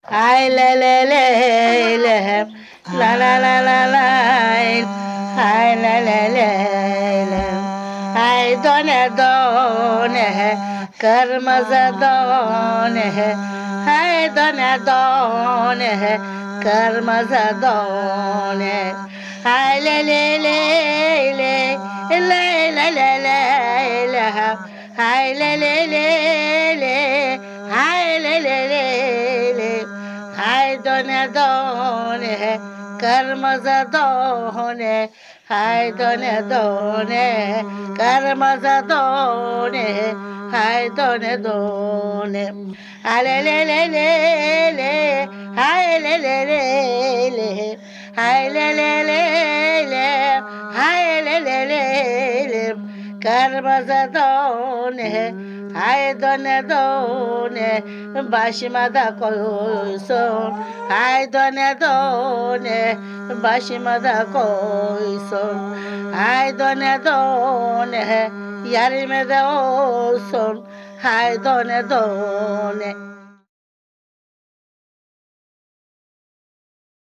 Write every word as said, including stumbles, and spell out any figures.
Ay le le le le, la la la la la, ay le le le le, ay done done, kırmızı done, ay done done, kırmızı done, ay le le le le, le le le le le, ay le le le le, ay le le le le. Hay done done, kırmızı done, hay done done, kırmızı done, hay done done. Ale le le le le, hay le le le le, hay le le le le, hay le le le le, kırmızı done, hay done done, başıma da koysun. Hay done done, başıma da koysun. Hay done done, yarime de olsun. Hay done done.